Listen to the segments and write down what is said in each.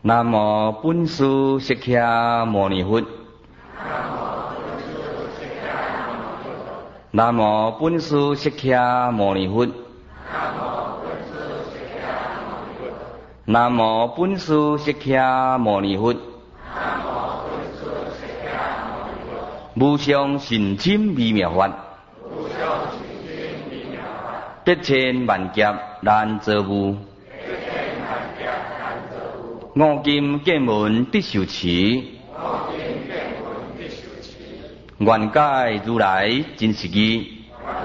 南无本师释迦牟尼佛。南无本师释迦牟尼佛。南无本师释迦牟尼佛。无上甚深微妙法，百千万劫难遭遇。五金见闻必受持，愿解如来真实义。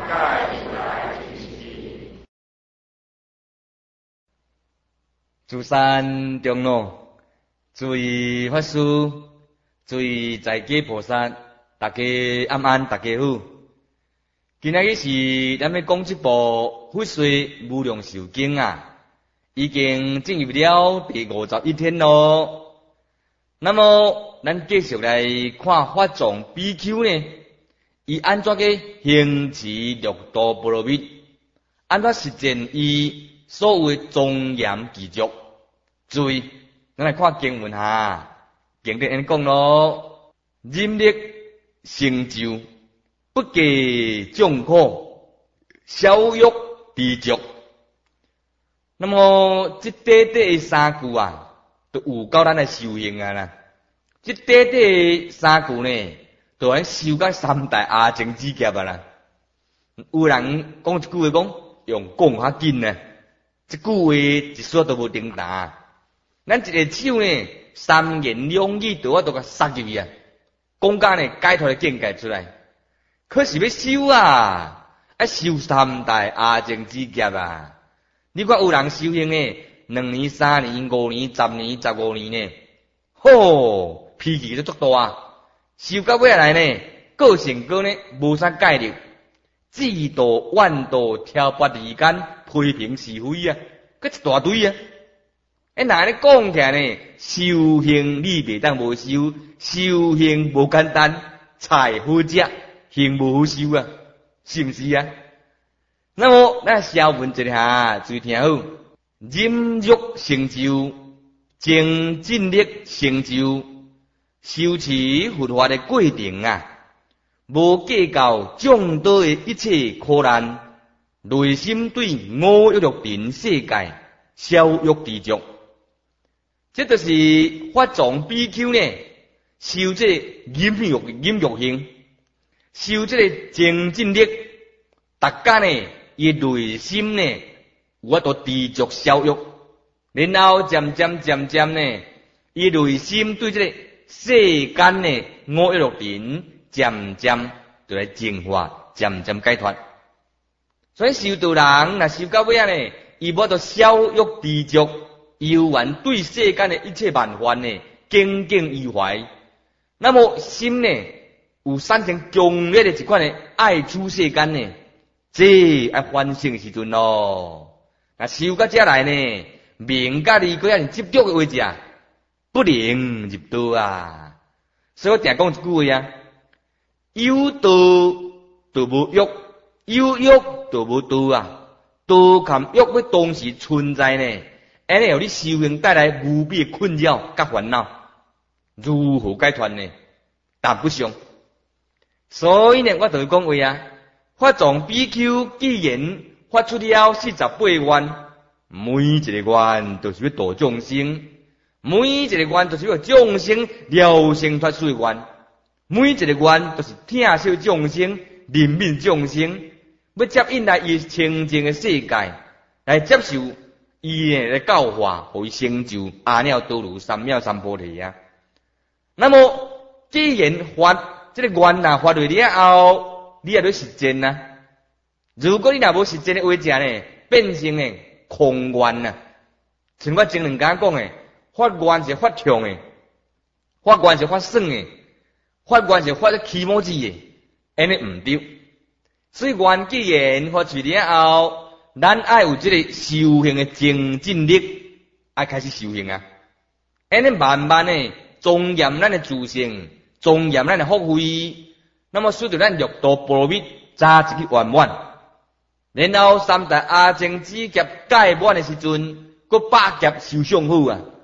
诸山长老，诸位法师，诸位在家菩萨，大家安安，大家好。今仔日是咱要讲这部《佛说无量寿经》啊，已经进入了第51天咯。那么，咱继续来看法藏比丘呢，伊安怎个行持六度波罗蜜，安怎实践伊所谓庄严具足。注意，咱来看经文哈，经典安讲咯，忍力成就，不计众苦，消欲知足。那么这短短的三句啊，都有够咱来修行啊啦。这短短的三句呢，都咱修到三大阿僧祇劫啊啦。有人讲一句话讲，用讲较紧呢，这句话一说都无顶答。咱一个手呢，三言两语都甲塞入去啊，讲甲呢解脱的境界出来。可是要修啊，要修三大阿僧祇劫啊。你看有人修行呢，2年、3年、5年、10年、15年呢，吼，脾气都足大啊。修到尾来呢，个性个呢无啥概念，嫉妒、怨妒、挑拨离间、批评是非啊，佮一大堆啊。那安尼讲起来呢，修行你袂当无修，修行无简单，菜好食，行无好修啊，是毋是啊？那么咱消文一下，注意听好，忍辱成就，精进力成就，修持佛法的过程啊，无计较众多的一切苦难，内心对五欲六尘世界消欲知足。这就是法藏比丘呢，修这忍辱行，修这个精进力，大家呢，伊内心呢，有法度知足消欲，然后渐渐呢，伊内心对这个世间呢五欲六尘渐渐就来净化，渐渐解脱。所以修道人若修到尾啊呢，伊无法度消欲知足。有缘对世间的一切万烦呢，耿耿于怀。那么心呢，有产生强烈的一款呢爱出世间呢，这爱反省的时阵咯。那修到这来呢，名甲利个执着的位置啊，不能入道啊。所以我定讲一句话啊，有道就无欲，有欲就无道啊。道含欲要同时存在呢。安尼有你修行带来无比的困扰甲烦恼，如何解脱呢？答不上。所以呢，我就讲话啊，法藏比丘既然发出了48愿，每一个愿都是要度众生，每一个愿都是要众生了生脱死的愿，每一个愿都是疼惜众生、怜悯众生，要接引来伊清净的世界来接受。伊呢来教化，互伊成就阿耨多罗三藐三菩提啊。那么既然发这个愿啊发落了后，你也要实践啊。如果你若无实践的话，者呢变成呢空愿啊。像我前两天讲的，发愿是发强的，发愿是发爽的，发愿是发起毛子的，安尼唔对。所以愿既然发出了后，咱爱有这个修行的精进力，爱开始修行啊！安尼慢慢呢，庄严咱的自性，庄严咱的福慧。那么随着咱六度波罗蜜加一个圆满，然后三大阿僧祇劫解满的时阵，佫百劫修上好啊！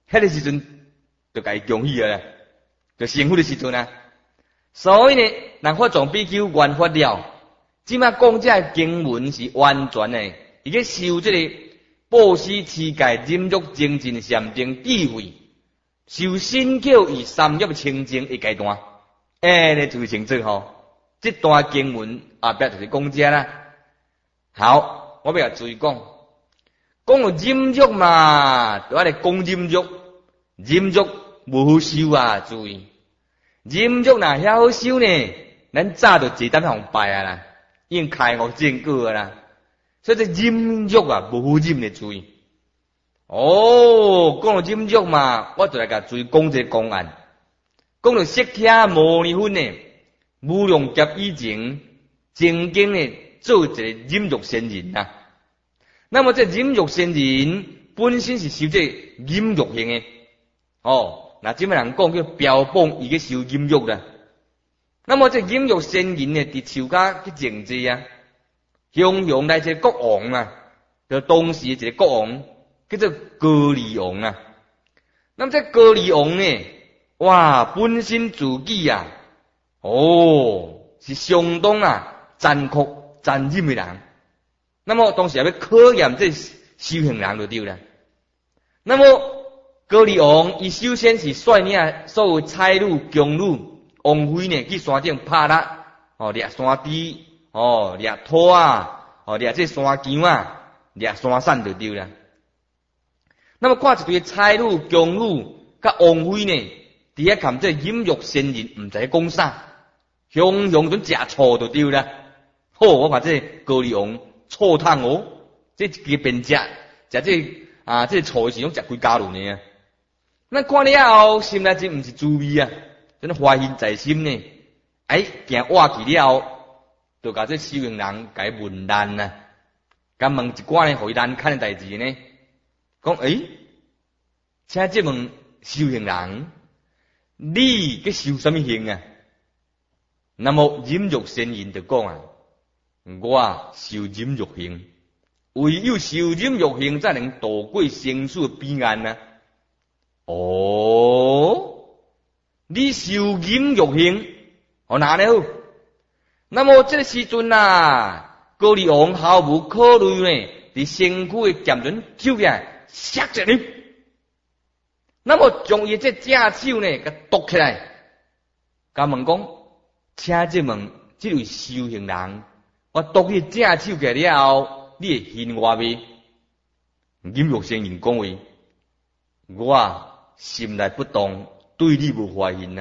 迄个时阵就甲伊恭喜啊，就成佛的时阵啊。所以呢，人法藏比丘圆发了，即摆讲这经文是完全的，伊去修这个布施、持戒、忍辱、精进、禅定、智慧，修身口以三业清净的阶段，呢就成正吼。这段经文后壁就是讲这啦。好，我要注意讲，讲到忍辱嘛，就爱来讲忍辱，忍辱无好修啊，注意。忍辱若遐好修呢，咱早就坐等互拜啊啦，已经开悟正果啊啦。所以这忍辱啊，无好忍的注意。讲到忍辱嘛，我就来甲注意讲一个公案。讲到释迦牟尼佛呢，无量劫以前，曾经呢做一个忍辱仙人啊。那么这忍辱仙人本身是修这忍辱行的，那即摆人讲叫标榜伊去修忍辱啦。那么这忍辱仙人呢，伫树下去静坐啊，形来一个国王啊，就当时一个国王叫做歌利王啊。那么这歌利王呢，哇，本身自己啊，是相当残酷残忍的人。那么当时也要考验这修行人就对了。那么歌利王伊首先是率领所有差女、宫女、王妃呢去山顶拍蜡，掠山猪，掠兔啊，掠这山姜啊，掠山伞就对了。那么看一堆差女、宫女甲王妃呢，伫遐看这忍辱仙人，毋知讲啥，雄准食醋就对了。我看这歌利王醋烫这一个边食这醋是用食几家轮的啊。那看了后，心内真毋是滋味啊，真怀疑在心呢。行活去了后，就甲这修行人甲伊问难啊，甲问一寡呢，互伊难堪的代志呢。讲请这问修行人，你去修什么行啊？那么忍辱仙人就讲啊，我修忍辱行，唯有修忍辱行，才能度过生死彼岸啊。你修忍辱行，哪呢好？那么这个时阵歌利王毫无考虑呢，伫身躯的剑刃抽起来，削一你。那么将伊这正手呢，甲夺起来，甲问讲，请这问这位修行人，我夺去正手起来了后，你会信我未？忍辱仙人讲话，我心内不动，对你无怀疑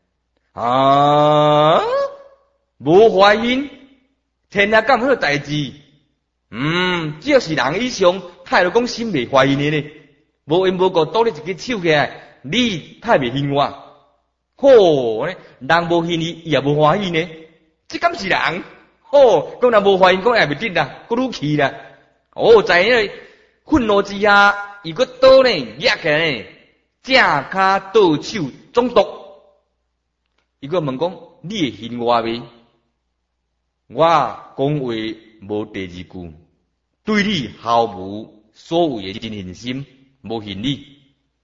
无怀疑，天下敢有代志？只要是人以上，太就讲心未怀疑你呢。无缘无故夺你一个手起来，你太未信我。人无信你，伊也无怀疑呢。这敢是人？讲人无怀疑，讲也袂得啦，佫愈气啦。在那愤怒之下，伊佫倒呢，压起来呢。正骹倒手中毒，伊个问讲：你会信我未？我讲话无第二句，对你毫无所谓的真信心，无信你。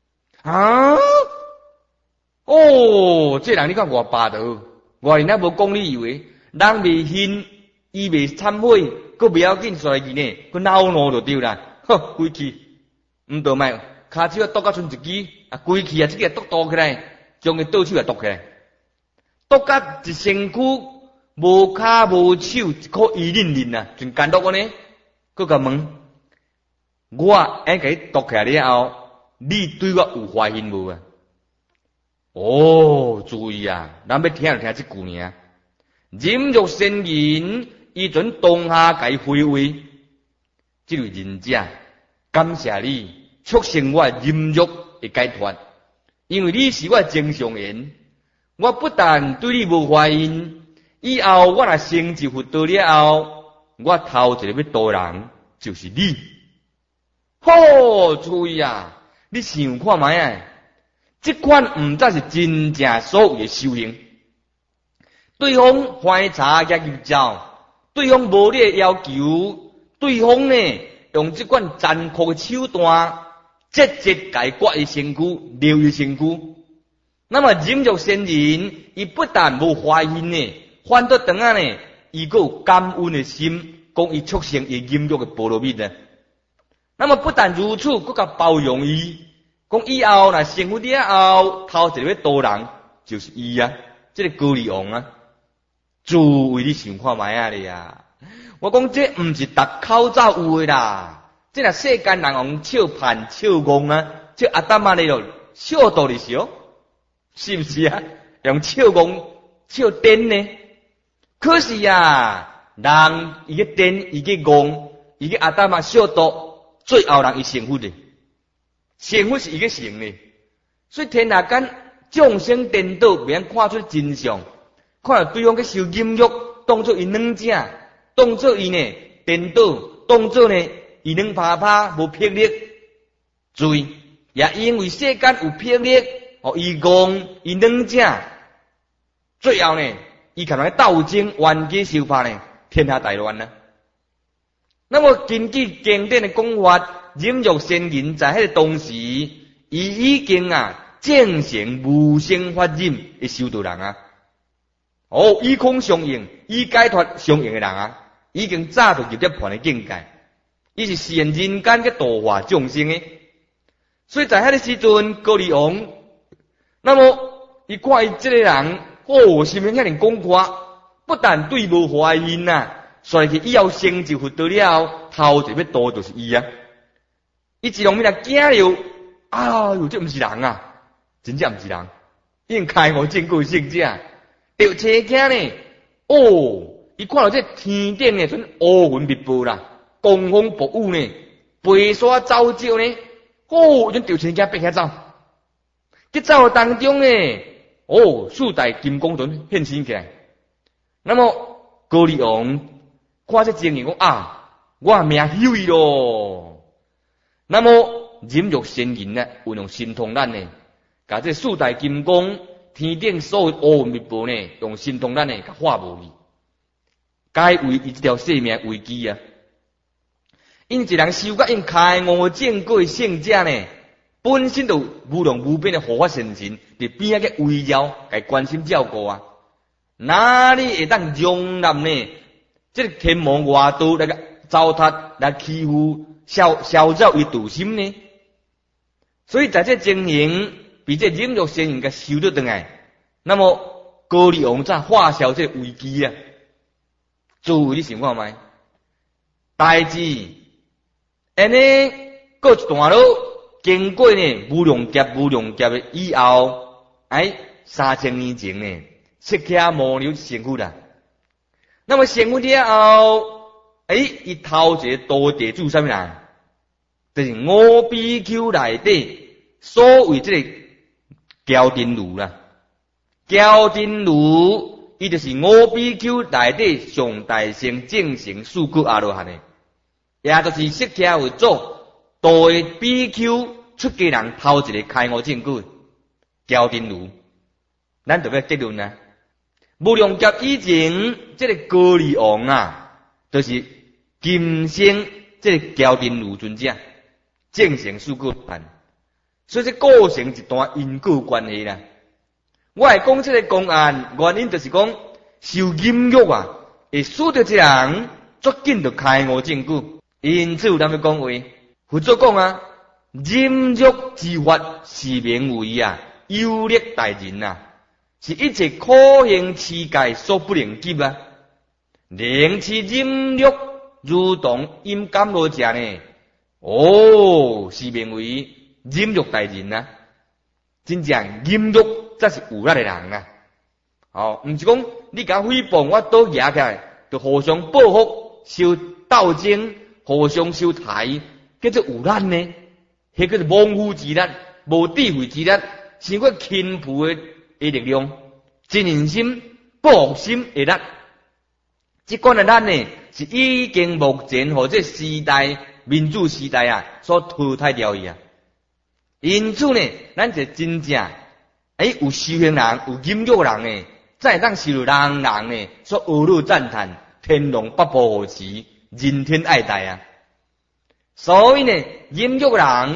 这人你看偌霸道，我人家无讲理以为，人未信，伊未忏悔，佫不要紧，衰去呢，佫恼怒就对啦，规气，毋得卖，骹手剁甲剩一支。规气这个剁起来，将伊倒手也剁起来，剁甲一身躯无骹无手，一颗伊忍真干剁个呢。佮甲问，我甲伊剁起来了后，你对我有怀疑无啊？注意啊，咱要听就听这句尔。忍辱仙人伊准当下甲伊回味，这位仁者，感谢你促成我忍辱的解脱，因为你是我正常人，我不但对你无怀疑，以后我若成就佛道了后，我头一个要度人就是你。注意啊！你想看卖啊？这款毋则是真正所谓的修行。对方欢茶也入教，对方无你的要求，对方呢用这款残酷的手段。 直接解割伊身躯，留伊身躯。那么饮肉仙人，伊不但无怀孕呢，反倒当下呢，伊个有感恩的心，讲伊促成伊饮肉的菠萝蜜呢。那么不但如此，佫甲包容伊，讲以后若生活了后，头一个要渡人就是伊啊，这个高丽王啊，诸位你想看卖啊哩啊！我讲这毋是逐口罩有诶啦，这若世间人用笑盼笑戆啊，这阿达玛哩咯笑道理是哦，是不是啊？用笑戆笑颠呢？可是啊，人伊个颠伊个戆，伊个阿达玛笑道。最后人伊成佛的，成佛是伊个成的，所以天下间众生颠倒，免看出真相，看到对方去受淫欲，当作伊软正，当作伊呢颠倒，当作呢伊软趴趴无魄力，注意，也因为世间有魄力，哦，伊戆伊软正，最后呢，伊可能斗争冤家相拍呢，天下大乱啊！那么根据经典的讲法，饮肉仙人在迄个当时，伊已经正成无生法忍的修道人啊！哦，以空相应，以解脱相应的人啊，已经早就入涅槃的境界，伊是现人间嘅度化众生的。所以在迄个时阵，高丽王，那么伊看伊这个人，哦，心灵遐尼广阔，不但对无怀孕呐。所以以后成就佛道了，头一要度就是伊啊！伊一路面来惊了，哎呦，这毋是人啊，真正毋是人，已经开悟证据圣者，着车惊呢。哦，伊看到这天顶呢，阵乌云密布啦，狂风暴雨呢，飞沙走石呢，哦，阵着车惊变遐走，去走当中呢，哦，四大金刚盾现身起来，那么高丽王。看这情形讲我命休伊咯。那么饮肉仙人呢，运用神通力呢，甲这四大金刚天顶所有乌云密布呢，用神通力呢，甲化无去，解为伊这条生命危机啊！因一人修甲因开悟正果圣者呢，本身就无量无边的护法神神，伫边仔个围绕，甲关心照顾啊，哪里会当容纳呢？这个天魔外道来个糟蹋来欺负消扰伊道心呢？所以在这情形，比这饮肉仙人个收得回来，那么高丽王才化消这危机啊！诸位你想看卖？代志安尼过一段路，经过呢无量劫的以后，3000年前呢，释迦牟尼成佛啦。那么成佛了后，伊头一个道地主啥物人？就是五比丘内底所谓这个焦丁炉啦。焦丁炉，伊就是五比丘内底上大乘正成四果阿罗汉的，也就是释迦为祖道的比丘出家人头一个开悟正果焦丁炉，咱就要结论啊。无量劫以前，这个高丽王就是今生这个焦丁卢尊者正成四果盘，所以这构成一段因果关系啦。我会讲这个公案，原因就是讲受淫欲会使得这人足紧就开悟正果。因此有人要讲话，佛祖讲淫欲之法是名为有力大人是一切可行世界所不能及啊！能其饮欲如同饮甘露者呢？哦，是名为饮欲大人真正饮欲才是有力的人毋是讲你甲诽谤我倒举起来，就互相报复、受斗争、互相受抬，叫做有力呢？迄叫做莽夫之力、无智慧之力，是我轻浮的力量，真人心、报复心的力，这款的力呢，是已经目前和这时代民主时代所淘汰掉伊因此呢，咱就真正有修行人、有饮欲人呢，才会当受人呢所阿谀赞叹，天龙八部护持，人天爱戴所以呢，饮欲人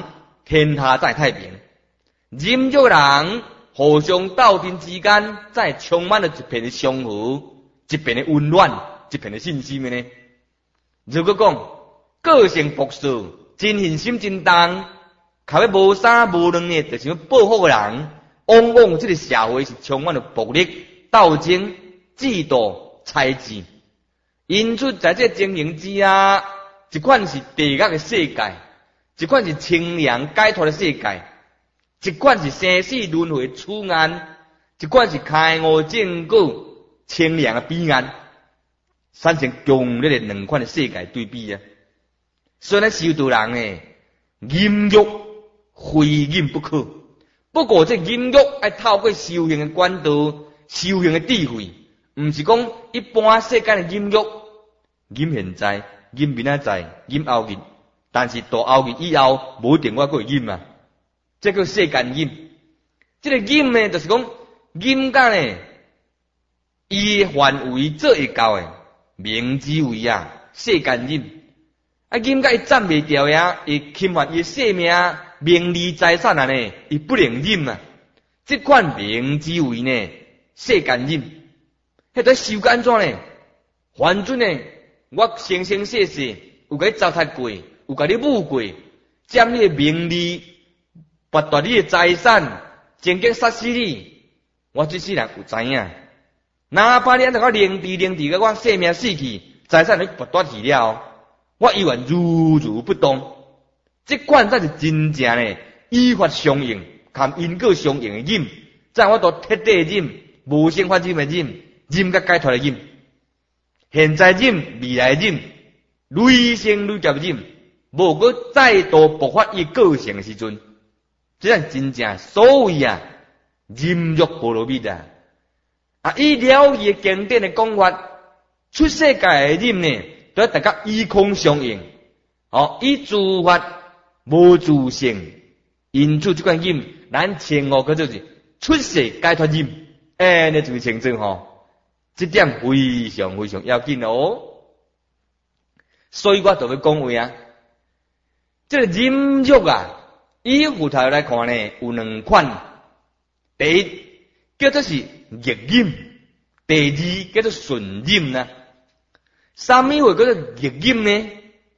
天下才太平。饮酒人互相斗阵之间，才充满了一片的祥和，一片的温暖，一片的信心的呢。如果讲个性朴素，真信心真重，靠要无三无两的，就是要报复的人，往往这个社会是充满了暴力、斗争、嫉妒、猜忌。因此，在这经营之下，一款是地狱的世界，一款是清凉解脱的世界，一款是生死轮回的处案，一款是开悟正果清凉的彼岸，产生强烈的两款的世界对比啊！所以咱修道人呢，淫欲非禁不可。不过这淫欲要透过修行的管道、修行的智慧，唔是讲一般世间的淫欲，淫现在、淫明仔载、淫后日，但是到后日以后，无一定我还会淫啊。这叫世间淫。这个淫呢，就是讲淫甲呢，伊的范围做会到的，名之为啊世间淫。啊，淫甲伊斩袂掉呀，伊侵犯伊性命、名利、财产啊呢，伊不能淫啊。这款名之为呢世间淫。迄在修安怎呢？反正呢，我生生世世有甲你糟蹋过，有甲你侮过，占你的名利，剥夺你的财产，情劫杀死你。我这世人有知影，哪怕你安怎个凌迟个我性命死去，财产你剥夺去了，我依然如如不动。这款才是真正的依法相应，含因果相应的淫，在我都彻底淫，无生法淫的淫。淫甲解脱的淫，现在淫，未来淫，累生累劫的淫，无过再度爆发伊个性的时阵，这样真正所谓啊淫欲波罗蜜啊！啊，以了义的经典的讲法，出世界的淫呢，都要大家依空相应，哦，以自法无自性，因此这款淫，咱称呼叫做是出世解脱淫，你注意清楚吼。这点非常非常要紧哦，所以我就要讲话啊。这个淫欲啊，以佛头来看呢，有两款。第一叫做是逆淫，第二叫做顺淫啊。什么会叫做逆淫呢？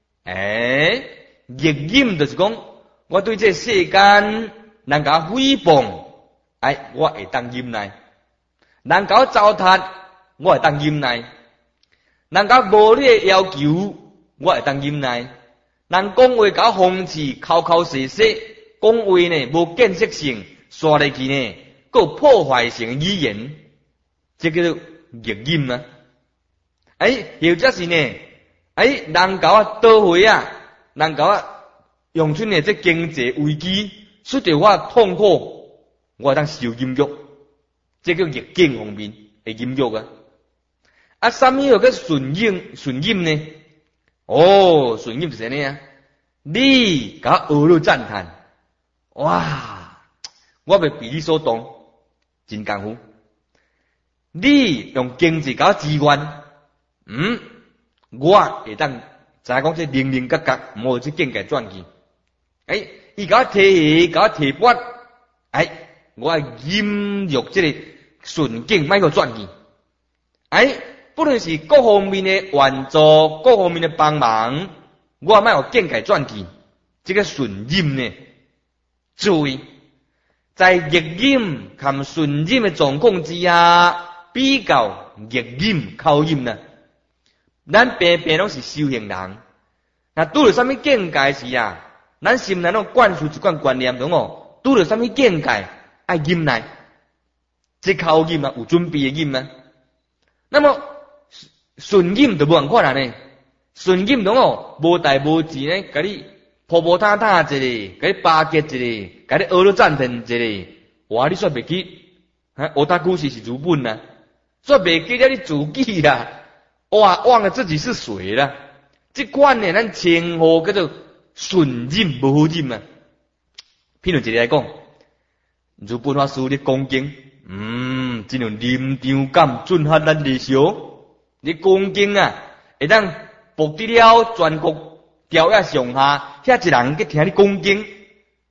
逆淫就是讲，我对这世间人家诽谤，我会当淫来；人家糟蹋。我会当淫来，人家无你的要求，我会当淫来。人讲话甲讽刺，口口声声，讲话呢无建设性，刷来去呢，佫有破坏性语言，这叫做逆淫啊。或者是呢，人甲我倒回啊，人甲我用出呢这经济危机，使得我痛苦，我会当受淫欲，这叫逆境方面的淫欲啊。什么叫顺应？顺应呢？顺应就是呢啊！你甲我学了赞叹，哇！我袂被你所动，真功夫。你用经济甲我支援，我会当知影讲这零零角角，无这境界转去。伊甲我提鞋，甲我提拔，我引入这个顺境，莫个转去。不论是各方面的援助，各方面的帮忙，我莫有境界转去，这个顺应呢？注意，在逆应和顺应的状况之下，比较逆应靠应呢。咱平平拢是修行人，那拄着什么境界时啊，咱心内拢灌输一款观念，懂哦？拄着什么境界爱应来，这靠应啊，有准备的应啊。那么顺应就无办法啦呢，顺应懂哦，无代无志呢，甲你婆婆塔塔一个，甲你巴结一个，甲你学了赞叹一个，哇！你煞袂记，学大故事是如本啊，煞袂记了你自己啦，哇！忘了自己是谁啦。这款呢，咱称呼叫做顺应无好应啊。譬如一个来讲，如本法师咧讲经，真有临场感，震撼咱日常。你讲经啊，会当博得了全国调野上下，遐一人去听你讲经，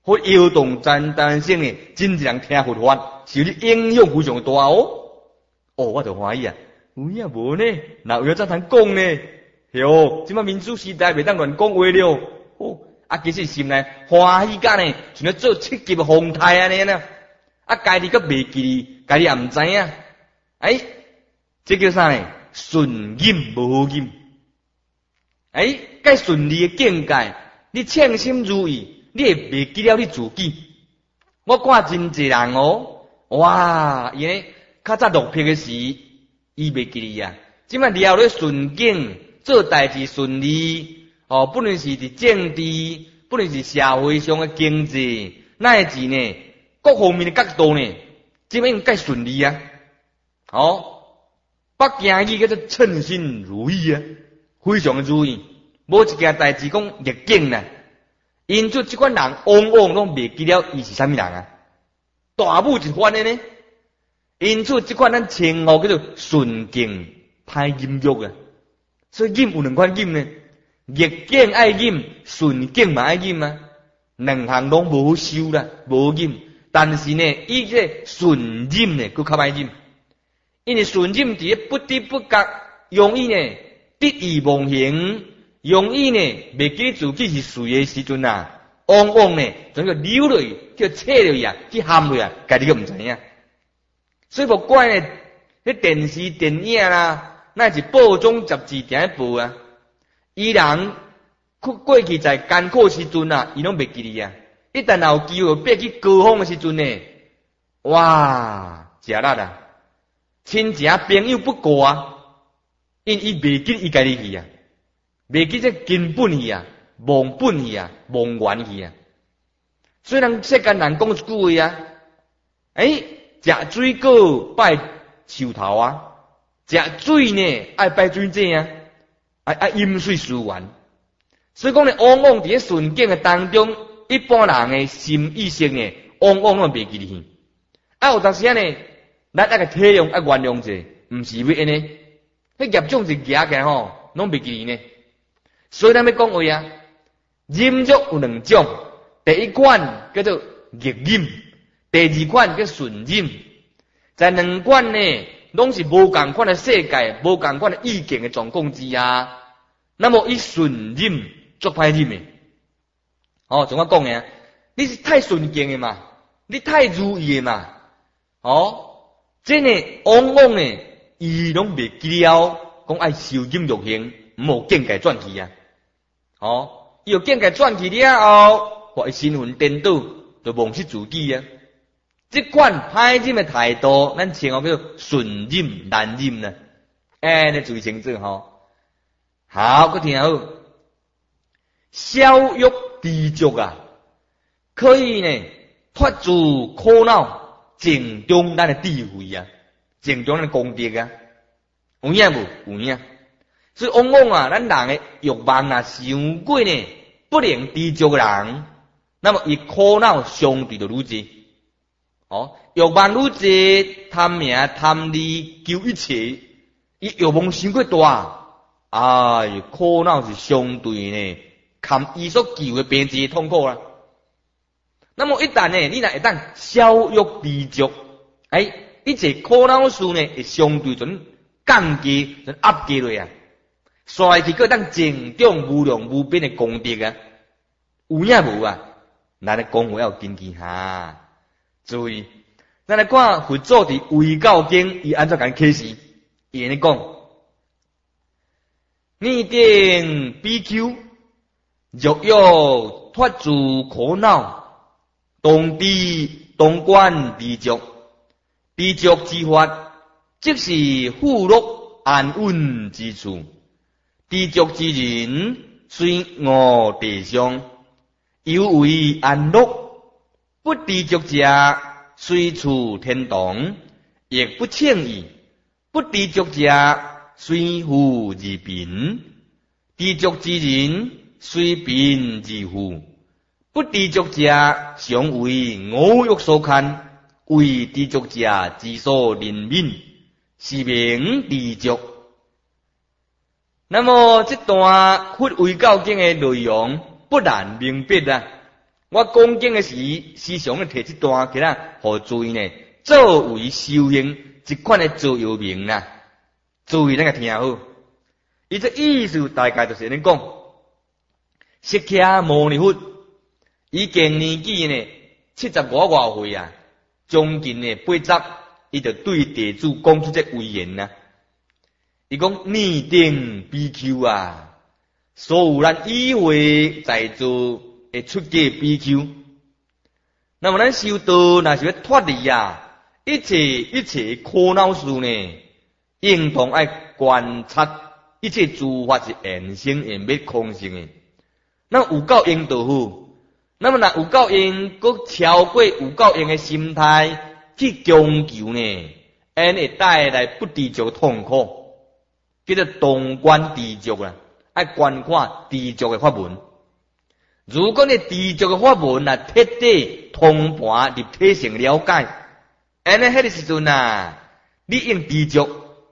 或摇动单性的，真正听佛法，受你影响非常大哦。哦，我就欢喜啊，有影无呢？哪有怎通讲呢？哟，即摆民主时代袂当乱讲话了。哦，啊，其实心内欢喜甲呢，像咧做七级风台安尼呢。啊，家己阁袂记，家己也毋知影。哎，这叫啥呢？顺境无境。哎，介顺利的境界，你称心如意，你会袂记了你自己。我看真济人哦，哇，伊呢较早落魄的时，伊袂记哩啊。即摆了咧顺境，做代志顺利，哦，不论是伫政治，不论是社会上的经济，乃至呢各方面的角度呢，即摆应该顺利啊。哦，北京语叫做称心如意啊。非常的如意，无一件代志讲逆境啦。因此，即款人往往拢袂记了伊是啥物人啊。大武一番的呢。因此，即款咱称呼叫做顺境歹忍辱啊。所以忍有两款忍呢，逆境爱忍，顺境嘛爱忍啊。两项拢无修啦，无忍。但是呢，伊这顺忍呢，佫较歹忍，因为顺忍伫咧不知不觉，容易呢。得意忘形，容易呢袂记自己是谁的时阵啊，往往呢整个溜落去，叫切落去啊，去陷落去啊，家己都毋知影。所以无怪呢，迄电视电影啦，乃是报章杂志定咧报啊，伊人过去在艰苦时阵啊，伊拢袂记哩啊。一旦有机会爬去高峰的时阵呢，哇，食力啊，亲情朋友不过啊。因伊袂记伊家己去啊，袂记这根本去啊，忘本去啊，忘源去啊。虽然世间人讲一句话啊，食水果拜树头啊，食水呢爱拜水井啊，爱饮水思源。所以讲呢，往往伫咧顺境的当中，一般人的心意识呢，往往拢袂记哩去。啊，有当时啊呢，咱爱个体谅爱原谅者，毋是要安尼。迄业种是夹起来吼，拢袂记呢。所以咱要讲话啊，忍辱有两种，第一款叫做逆忍，第二款叫顺忍。在两款呢，拢是无共款的世界，无共款的意见的状况之下，那么以顺忍做歹忍的。哦，像我讲的，你是太顺境的嘛，你太如意的嘛，哦，这呢往往呢。伊拢袂记了，讲爱受忍辱行，毋好境界转去啊！哦，伊有境界转去了后，或身份颠倒，就忘失自己啊！即款歹忍的态度，咱称呼叫做顺忍难忍呢。你注意清楚吼。好，佮听好，消欲知足啊，可以呢脱自苦恼，净中咱的智慧啊。正常的功德啊，有影无？有影。所以往往啊，咱人的欲望啊，伤过呢，不能知足的人，那么伊苦恼相对就愈济。哦，欲望愈济，贪名贪利求一切，伊欲望伤过大，苦恼是相对呢，堪伊所求的病治痛苦啦。那么一旦呢，你若会当消欲知足，一切苦恼事呢，会相对阵降低、阵压低落啊，衰去个当增长无量无边的功德啊，有影无啊？咱咧讲话要谨记哈，注意，咱来看佛祖伫《为教经》伊安怎甲启示，伊安尼讲：逆定比丘，若欲脱自苦恼，当观知足。知足之法，即是富乐安稳之处。知足之人，虽臥地上，犹为安乐；不知足者，虽处天堂，亦不称意；不知足者，虽富而贫；知足之人，虽贫而富；不知足者，常为五欲所牵。为知足者之所怜悯，是名知足。那么这段佛为教经的内容不难明白啊。 我讲经的时常咧摕这段起来，互注意呢，作为修行一款的座右铭啦。注意咱个听好，伊这意思大概就是安尼讲，释迦牟尼佛，伊经年纪呢75外岁啊，将近呢80，伊就对地主讲出这威言啊。伊讲拟定比丘啊，所有咱以为在座会出家比丘，那么咱修道若是要脱离啊，一切苦恼事呢，应当爱观察一切诸法是缘生缘灭空性的。那有够因就好，那么若有够因，佮超过有够因的心态去强求呢，安会带来不知足痛苦，叫做动观知足啦。爱观看知足的法门。如果你知足的法门啊，彻底通盘立体性了解，安尼迄个时阵啊，你用知足，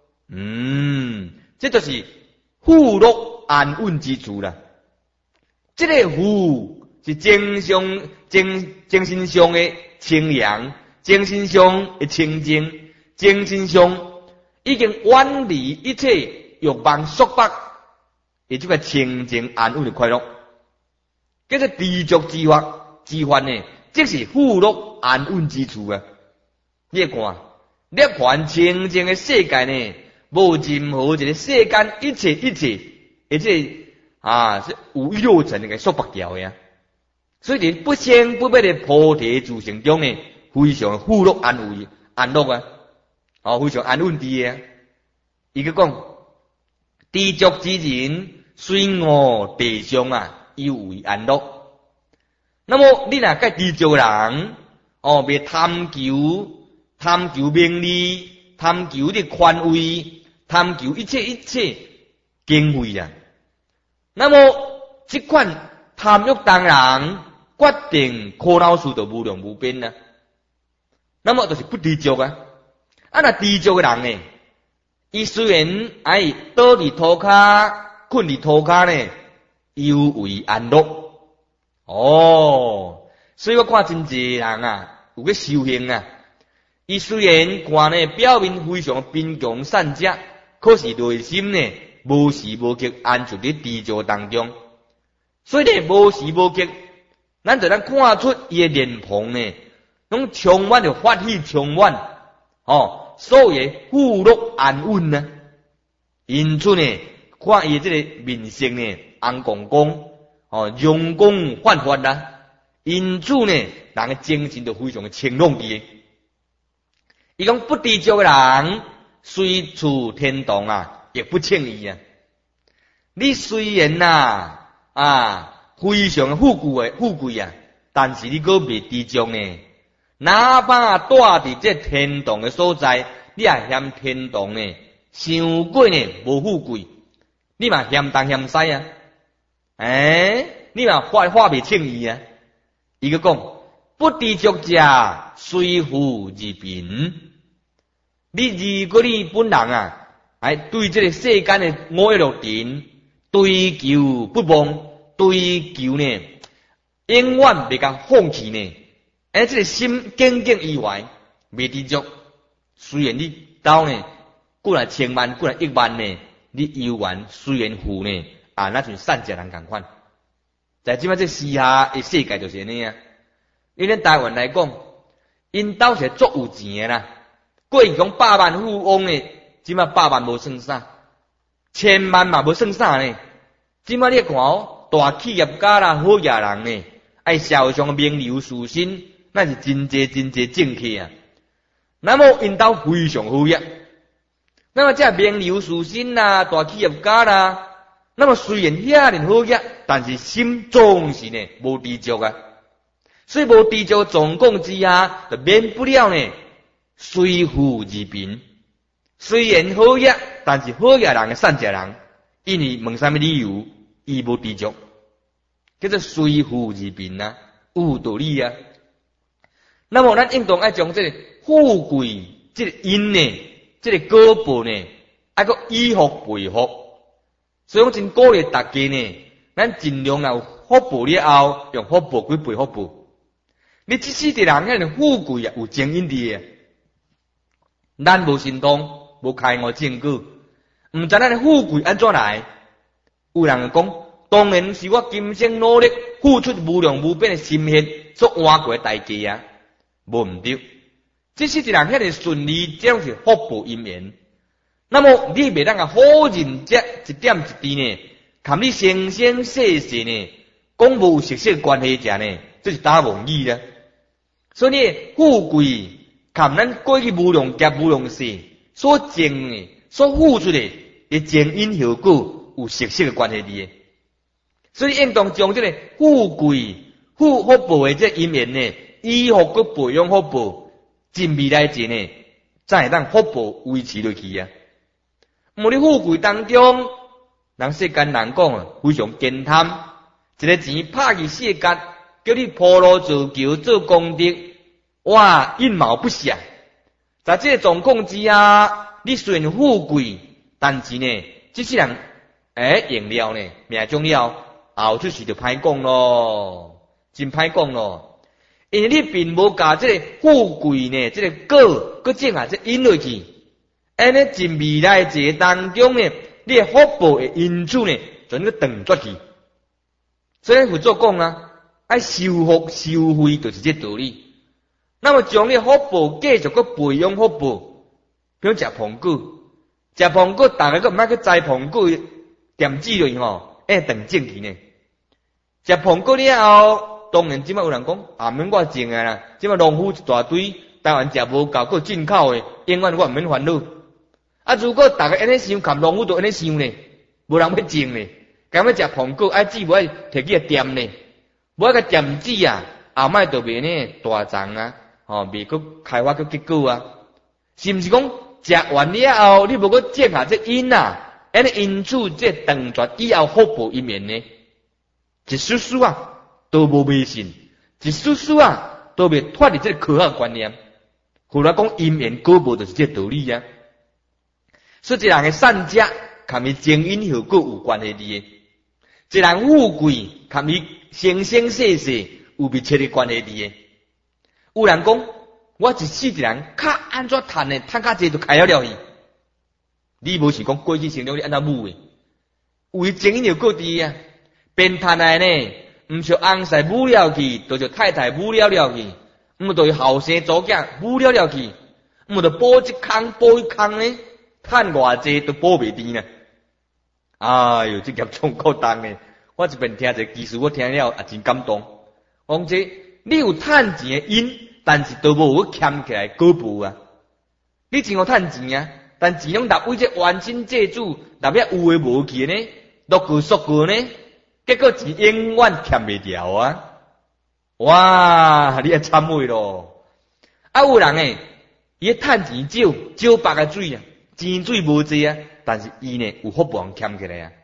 这就是富乐安稳之处啦。这个富是精神上的清凉，精神上的清净，精神上已经远离一切欲望束缚，也就个清净安稳的快乐。叫做知足之法呢，即是富乐安稳之处啊！你看，涅槃清净的世界呢，无任何一个世间一切，而且是有六层的束缚掉的啊！所以你不生不灭的菩提自性中呢，非常富乐安乐啊！非常安稳的啊！伊个讲，知足之人，虽我地上啊。有为安乐。那么你若个知足人，别贪求名利，贪求的权位，贪求一切敬畏啊。那么这款贪欲当然决定苦恼事就无量无边啊。那么就是不知足啊。若知足的人呢，伊虽然倒伫涂骹，困伫涂骹呢。有为安乐所以我看真济人啊，有个修行啊，伊虽然看呢表面非常贫穷善者，可是内心呢无时无刻安住伫知足当中。所以呢无时无刻，咱看出伊的脸庞呢，拢充满着法喜，充满所有的富乐安稳啊。因此呢，看伊这个面色呢。红光光，容光焕发啦，因此呢，人的精神就非常的清朗的。伊讲不知足的人，虽处天堂啊，也不称意啊。你虽然非常的富贵啊，但是你搁未知足呢。哪怕住伫这天堂的所在，你也嫌天堂呢，伤过呢无富贵，你嘛嫌东嫌西啊。你嘛话未称意啊！伊个讲不知足者，虽富而贫。你如果你本人啊，对这个世间的五欲六尘追求不忘，追求呢，永远袂甲放弃呢。这个心耿耿于怀，未知足。虽然你兜呢，过来千万，过来亿万呢，你犹原虽然富呢。那像善者人共款，在即摆这时下的世界就是安尼啊。因咱台湾来讲，因兜是足有钱的啦，过去讲百万富翁的，即摆百万无算啥，千万嘛无算啥呢。即摆你看大企业家啦、好野人呢，社会上的名流士绅，那是真济政客啊。那么因兜非常富裕，那么这名流士绅啦、大企业家啦。那么虽然遐尼好业，但是心总是呢无知足啊。所以无知足总共之下，就免不了呢虽富而贫。虽然好业，但是好业人的善者人，因为问什么理由，伊无知足，叫做虽富而贫啊，有道理啊。那么咱应当爱将这个富贵，这个因呢，这个果报呢，个以福培福。所以我真鼓励大家呢，咱尽量有福报了后，用福报去赔福报。你即世的人遐尼富贵啊，有正因伫诶。咱无神通，无开悟证据，毋知咱诶富贵安怎来？有人讲，当然是我今生努力付出无量无边诶心血所换过诶代价啊，无毋对。即世的人遐尼顺利，这种是福报因缘。那么你袂当啊好认这一点一滴呢？含你生生世世呢，讲无息息关系者呢，这是打妄语啦。所以呢，富贵含咱过去无量劫无量世所种的、所付出的，嘅前因后果有息息嘅关系伫。所以应当将这个富贵、福报的这因缘呢，以后去培养福报，进未来前呢，才会当福报维持落去啊。无你富贵当中，人世间人讲啊，非常健谈，一个钱拍去世间，叫你铺路造桥做功德，哇，阴谋不祥。在这个状况之下，你虽然富贵，但是呢，这些人用了呢，命中了后出事就歹讲咯，真歹讲咯。因为你并无甲这个富贵呢，这个果，佮种下这因落去。安尼进未来这当中呢，你的福报的因素呢，全个断绝去。所以佛祖讲啊，爱修福修慧，就是这道理。那么将你的福报继续去培养福报，比如食苹果，食苹果，大家个毋爱去摘苹果点子落去吼，断正去呢。食苹果了后，当然即摆有人讲，啊免我种啊啦，即摆农夫一大堆，台湾食无够，佮进口的，永远我毋免烦恼。啊！如果大家安尼想，含农夫都安尼想呢，无人要种呢。敢要食苹果，爱籽无爱摕去点呢，无爱个点籽啊，后摆就袂呢大丛啊，袂佮开发佮结果啊。是毋是讲食完了后，你无佮种下这因啊？安尼因此这断绝以后福报因缘呢？一丝丝啊都无迷信，一丝丝啊都袂脱离这科学观念。后来讲因缘果报就是这道理啊。所以一人的善食，含伊前因后果有关系的；一人富贵，含伊生生世世有密切的关系的。有人讲，我一世一人，较安怎赚呢？赚较济就开了去。你无是讲过去成长你安怎母的？有伊前因后果的啊。变赚来呢，毋像翁婿母了去，就像太太母了去，毋就后生祖囝母了去，毋就补一空补一空呢？赚偌济都补袂掂呢。哎哟，这业重够重呢！我一边听一个技术，我听了也真感动。讲这你有赚钱的因，但是都无欠起来果报啊！你真有赚钱啊，但钱拢纳为这冤亲债主，纳遐有诶无去呢，落句缩句呢，结果钱永远欠袂掉啊！哇，你也惨悔咯！啊，有人诶，伊赚钱少白个水啊！钱水无济啊，但是伊呢有福报欠起来啊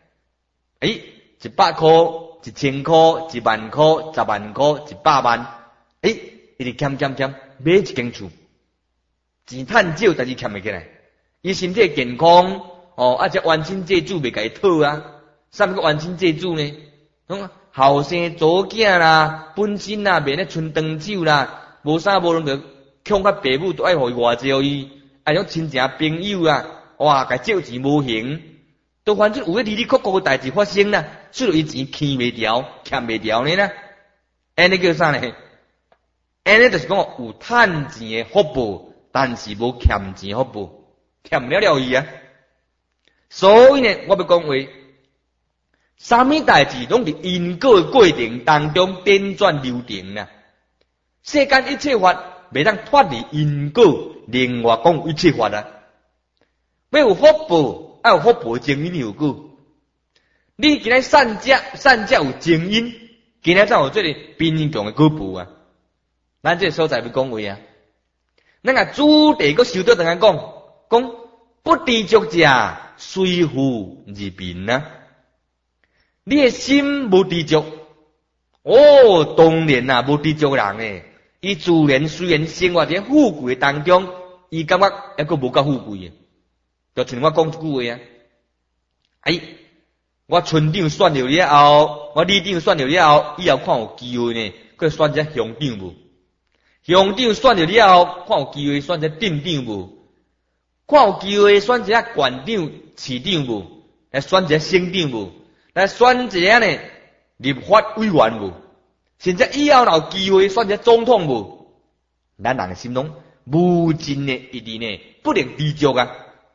！100块、1000块、10000块、10万块、100万，伊就欠买一间厝，钱赚少，但是欠袂起来。伊身体健康这冤亲债主袂甲伊讨啊，啥物个冤亲债主呢？后生祖囝啦、本身啦，免咧剩长寿啦，无啥无能着强甲爸母都爱互伊偌济伊。种亲戚朋友啊，哇，甲借钱无行，都反正有个离离扣扣的代志发生啦，所以伊钱欠袂掉，欠袂掉呢啦。安尼叫啥呢？安尼就是讲有赚钱的福报，但是无欠钱福报，欠了伊啊。所以呢，我要讲话，啥物代志拢伫因果的过程当中点转流程啦。世间一切法袂当脱离因果。另外讲一切法啊，要有福报，要有福报的前因后果。你今日善食有前因，今日才有这个边因强的果报啊。咱这个所在要讲话啊，咱个主题个修到等下讲不知足者，随富而贫啊。你的心无知足，当然啊，无知足人诶，伊自然虽然生活在富贵当中。伊感觉还佫无够富贵诶，就像我讲一句话啊， 我村长选了了后，我里长选了了后，以后看有机会呢，佮选只乡长无？乡长选了了后，看有机会选只镇长无？看有机会选只县长、市长无？来选只省长无？来选只呢立法委员无？甚至以后有机会选只总统无？咱人心中无尽的一定呢，不能低足啊！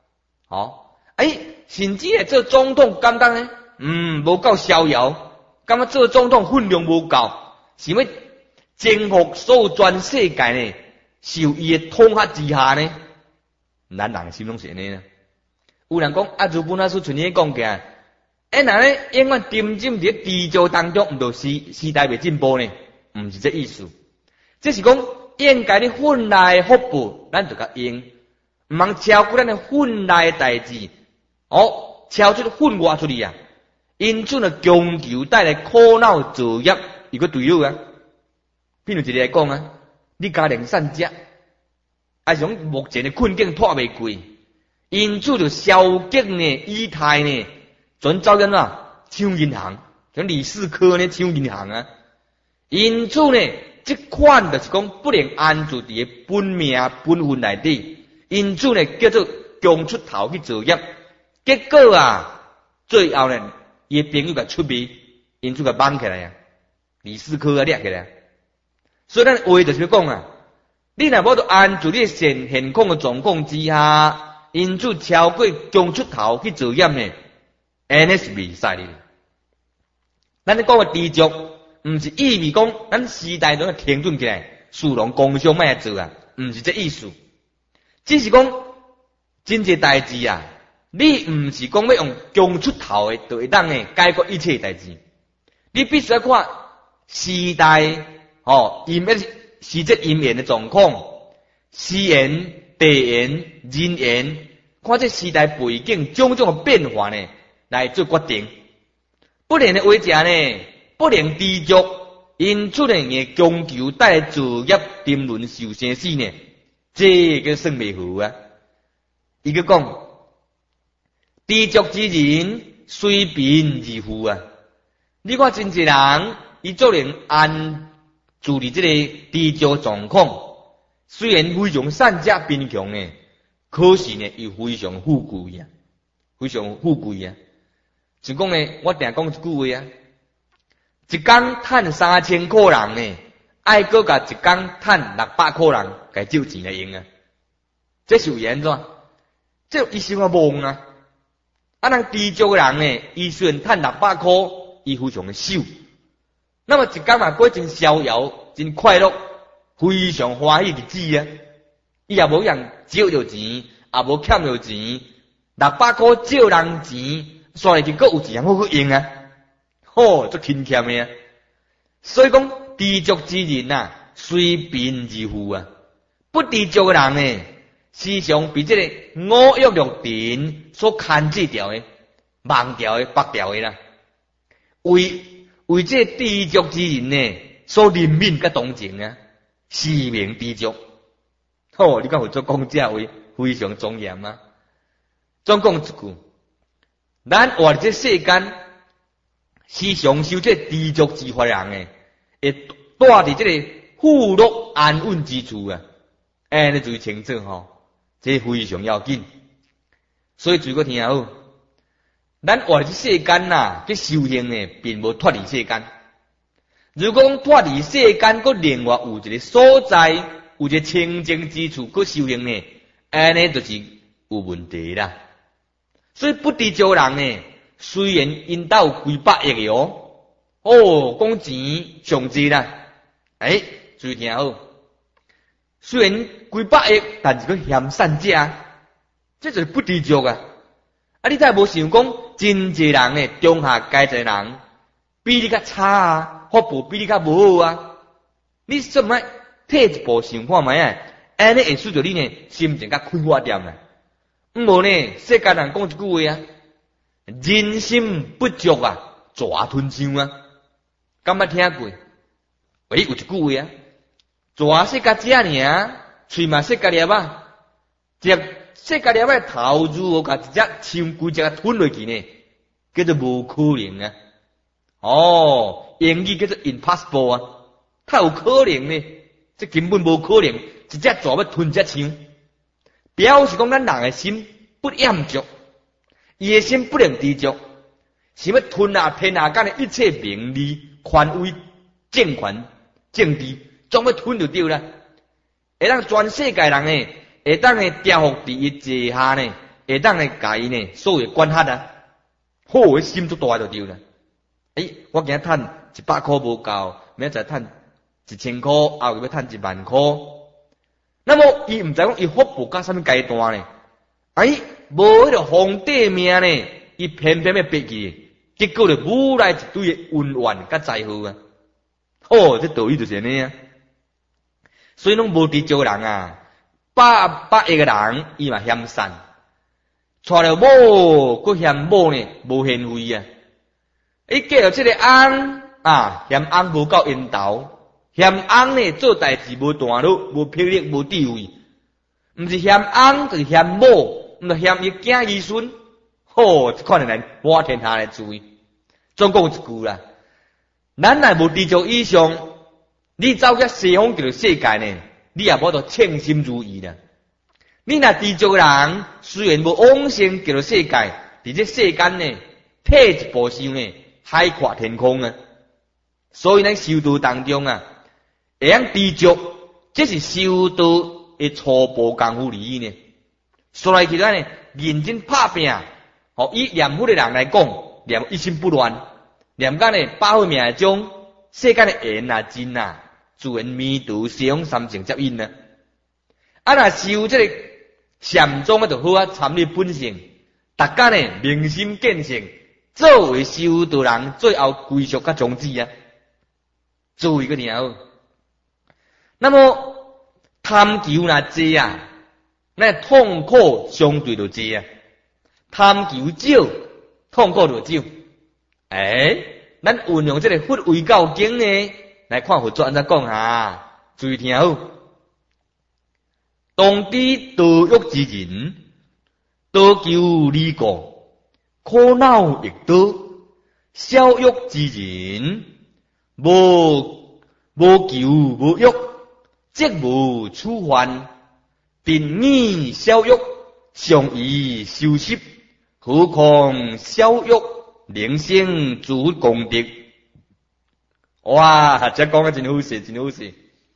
甚至做总统简单呢？无够逍遥，感觉做总统分量无够，想要征服所有全世界呢？受伊的统辖之下呢？咱人心中是安尼呢？有人讲日本书像你讲嘅，人呢永远沉浸伫低足当中，毋就时代未进步呢？毋是这意思，这是讲应该你本来的福报，咱就甲用，毋通超过咱的本来的代志，超出分外出去啊！因此呢，强求带来苦恼作业，一个队友啊。譬如一个来讲啊，你家庭善食，从目前的困境脱袂过，因此就消极呢、以态呢，全走紧啦，抢银行，像李四科呢抢银行啊。因此呢，这款就是讲不能安住伫本命本分内底，因此呢叫做强出头去作业，结果啊，最后呢，伊的朋友甲出卖，因此甲绑起来啊，李四科啊掠起来。所以咱话就是讲啊，你若无得安住你现况的状况之下，因此超过强出头去作业呢，安尼是袂使的。咱咧讲个低足，毋是意味讲咱时代中停顿起来，殊荣工商卖做啊，毋是这意思。只是讲真济代志啊，你毋是讲要用强出头的就会当呢解决一切代志，你必须要看时代时节因缘的状况，时缘、地缘、人缘，看这时代背景种种的变化呢，来做决定。不能的话者呢，不能低足，因此呢，嘅强求带来作业沉沦受生死呢，这个算袂好啊。伊个讲，低足之人虽贫而富啊。你看真济人，伊做人安处理这个低足状况，虽然非常善食贫穷呢，可是呢，又非常富贵啊，非常富贵啊。就讲呢，我定讲一句话啊，一工赚3000块人呢，爱搁甲一工赚600块人，该借钱来用啊。这是有安怎？这伊想啊梦啊！人低足的人呢，伊虽然赚600块，伊非常的少。那么一工嘛过真逍遥，真快乐，非常欢喜日子啊！伊也无人借着钱，也无欠着钱，600块借人钱，刷来就搁有钱好去用啊！足勤俭的啊！所以讲低足之人啊，虽贫而富啊。不低足的人呢，时常被这个五欲六尘所牵制掉的、忘掉的、绑掉的啦。为这低足之人呢，所怜悯甲同情啊，是名低足。你敢有做讲这话，非常庄严啊！总讲一句，咱活这世间，时常受这低足之法人呢，会带伫这个富乐安稳之处啊，安尼最清楚这非常要紧。所以最个听好。咱活在世间呐，这修行呢，并无脱离世间。如果讲脱离世间，佮另外有一个所在，有一个清净之处，佮修行呢，安尼就是有问题啦。所以不低足人呢，虽然因兜有几百亿个讲钱上济啦，注意听好。虽然几百亿，但是佮嫌善食，这就是不低足啊。你才无想讲，真济人呢，中下阶层人比你较差啊，福报比你较无好啊。你怎么退一步想看卖啊？安尼会使着你呢，心情较开发点啦。无呢，世间人讲一句话啊，人心不足啊，蛇吞象啊。敢捌听过？有一句话啊，蛇说甲只尔，喙嘛说甲粒啊，说甲粒啊头如何甲一只象规只吞落去呢？ 叫做无可能啊。哦，英语叫做 impossible 啊，太有可能呢，这根本无可能，一只蛇要吞一只枪，表示讲咱人的心不厌足，伊的心不能知足，想要吞下天下间的一切名利、权威、政权、政治，总要吞就对啦。会当全世界人呢，会当呢调伏伫伊坐下呢，会当呢甲伊呢所有管辖啊，好，伊心足大就对啦。我今日赚100块无够，明仔载赚1000块，后日要赚10000块。那么伊毋知讲伊福报到什么阶段呢？无迄个皇帝命呢，伊偏偏要逼去，结果就无来一堆的恩怨甲灾祸啊！这道理就是安尼啊。所以拢无知足人啊，100个人伊嘛嫌善，娶了某，佫嫌某呢无贤惠啊。嫁了这个翁啊，嫌翁无够缘投，嫌翁呢做代志无大路，无魄力，无智慧，毋是嫌翁就是嫌某，毋是嫌伊囝儿孙。这款的人满天下来注意。总共一句啦，咱若无知足以上，你走去西方叫做世界呢，你也无得称心如意啦。你若知足人，虽然无往生叫做世界，伫这世间呢，退一步想呢，海阔天空啊！所以咱修道当中啊，会晓知足，这是修道的初步功夫而已呢。所来其他呢，认真拍拼，以念佛的人来讲，念一心不乱，念讲呢，百会命中世间的缘啊、真啊，自然弥途西方三乘接引啊。若修这个禅宗啊，就好啊，参你本性，大家呢明心见性。作为修道人，最后归宿甲宗旨啊，注意个了。那么贪求若济啊，那痛苦相对就济啊。贪求少，痛苦就少。咱运用这个佛为教经呢，来看佛祖安怎讲啊？注意听好。当知道欲之人，多求离果。苦恼亦多，消欲之人，无求无欲，即无处患。定义消欲，常宜修习，何况消欲，能生诸功德。哇，这讲得真好势，真好势。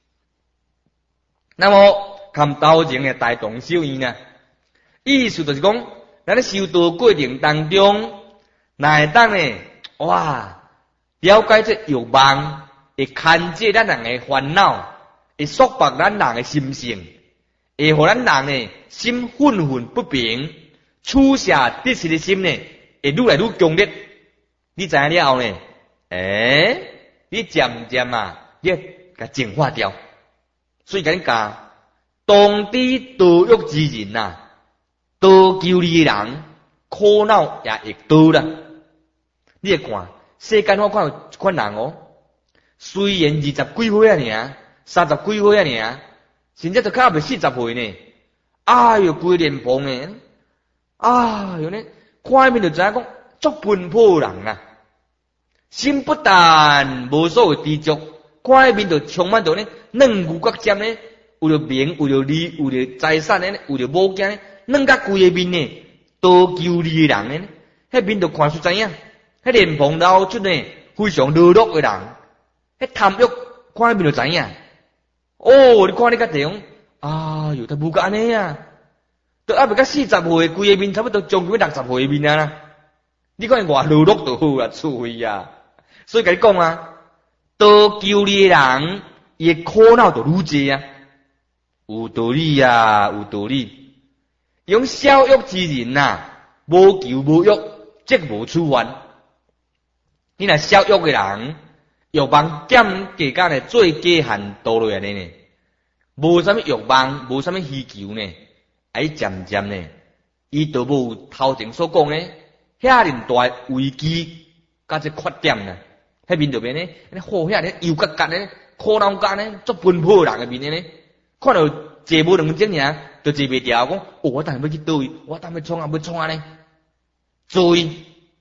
那么看道前的大同小异呢，意思就是讲。咱咧修道过程当中，会当呢，了解这欲望，会牵制咱人的烦恼，会束缚咱人的心性，会互咱人呢心愤愤不平，取舍得失的心呢，会愈来愈强烈。你知影了后呢，你渐渐你甲净化掉。所以甲你讲，当知道欲之人啊。多求利的人，苦恼也会多啦。你会看世间我看有一款人虽然20几岁啊30几岁啊，甚至都较未40岁呢。规脸庞呢，呢，看面就知影讲足奔波人啊。心不但无所谓知足，看面就充满着呢软牛角尖呢，为了名，为了利，为了财产呢，为了物件呢。弄甲规个面呢，多求利的人呢，迄面就看出知影，迄脸庞老出呢，非常落落的人，迄贪欲看面就知影。你看你甲地方，他无甲安尼啊，都未甲40岁，规个面差不多将近60岁面啊。你看偌落落就好啊，趣味啊。所以甲你讲啊，多求利的人，伊的苦恼就愈济啊，有道理啊，有道理。用消欲之人无求无欲，即无处患。你若消欲的人，欲望减加甲呢最低限度落来呢，无啥物欲望，无啥物需求呢，渐渐呢，伊就无头前所讲呢，遐尼大危机甲这缺点呢，迄面就变呢，遐呢又甲呢，苦恼甲呢，足奔波人的面呢，看到坐无2钟尔。就坐袂掉，讲我等下要去倒位，我等下要创啊呢。注意，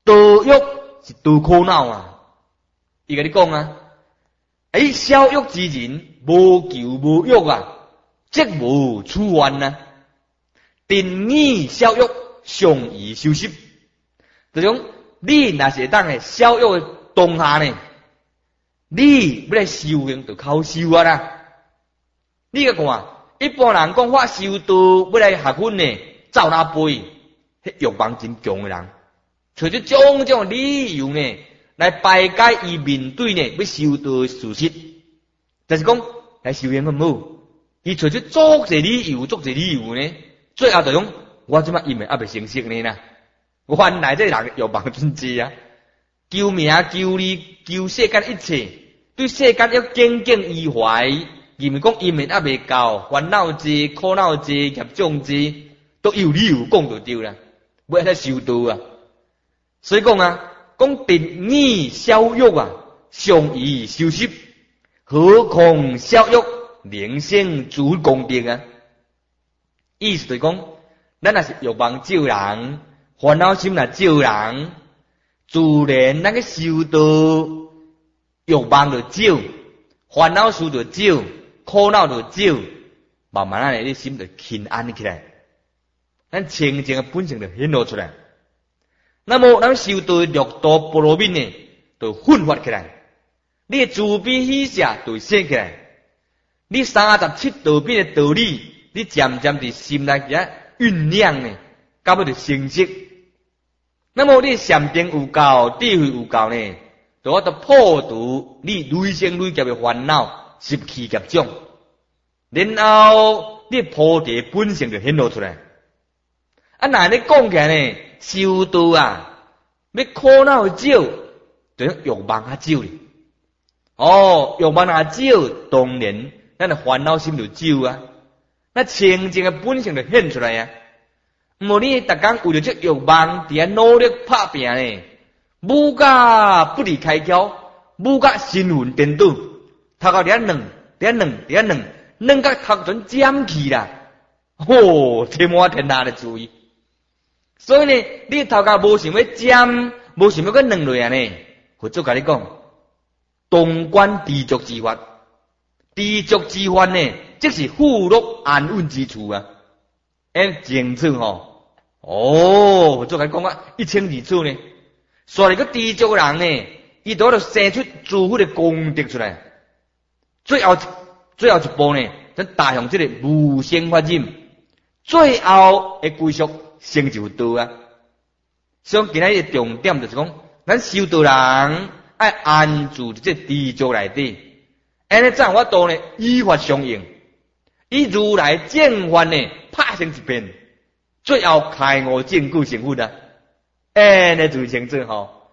道欲是道苦恼啊，伊甲你讲啊，小欲之人，无求无欲啊，即无处愿啊。定义小欲，上宜修习。就种你若是会当诶小欲诶当下呢，你要来修行就靠修啊啦。你甲看，一般人讲法修道要来学分呢，走哪背？迄欲望真强诶人，找出种种理由呢，来排解伊面对呢要修道诶事实。就是讲来修行好唔好？伊找出足侪理由，足侪理由呢，最后就讲我即摆因为还未成熟呢啦。原来这人欲望真济啊，求名求利求世间一切，对世间要耿耿于怀，因为讲因为还未到，烦恼济、苦恼济、业障济，都有理由讲就对啦，要来修道啊。所以讲啊，讲定义小欲啊，上宜修习，何况小欲灵性自功德啊。意思就是讲，咱若是欲望少人，烦恼心若少人，自然咱个修道欲望就少，烦恼事就少，苦恼就少，慢慢啊，你心就轻安起来，咱清净的本性就显露出来。那么咱修道六道波罗蜜呢，就奋发起来，你的慈悲喜舍就生起来，你37道品的道理，你渐渐伫心内遐酝酿呢，到尾就成熟。那么你禅定有够，智慧有够呢，就我得破除你累生累劫的烦恼、习气业障，然后你菩提本性就显露出来。啊，那你讲起来呢，修道啊，要苦恼少，就欲望较少哩。欲望若少，当然咱的烦恼心就少啊。那清净的本性就显出来啊。无你逐工为了这欲望，伫遐努力拍拼呢，武甲不离开窍，武甲神魂颠倒，头壳伫遐软甲头全尖去啦。天马天大的注意。所以呢，你头壳无想要尖，无想要个软落啊呢，佛祖甲你讲，东观知足之法，知足之法呢，即是富乐安稳之处啊。清楚吼，佛祖甲你讲啊，一清二楚呢。所以个知足人呢，伊都要生出诸佛的功德出来。最后一步呢，咱踏向这个无生法忍，最后会归属成就道啊。所以今仔日的重点就是讲，咱修道人爱安住伫这知足内底，安尼怎法度呢？依法相应，以如来正法呢拍成一片，最后开悟证据成佛啊！安尼就清楚吼。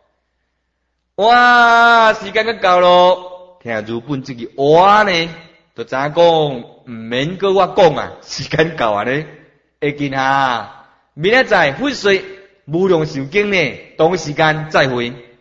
哇，时间都到咯，听如本这个话呢，就知影讲毋免搁我讲啊，时间到啊呢，会见下，明仔载佛说无量寿经呢，同时间再会。